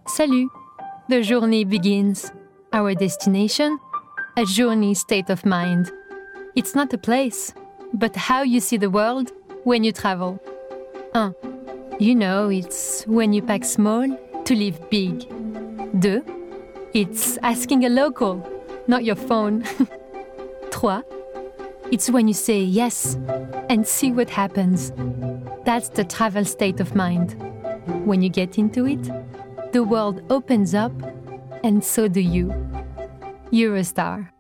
Salut! The journey begins. Our destination? A journey state of mind. It's not a place, but how you see the world when you travel. 1. You know it's when you pack small to live big. 2. It's asking a local, not your phone. 3. It's when you say yes and see what happens. That's the travel state of mind. When you get into it, the world opens up, and so do you. Eurostar.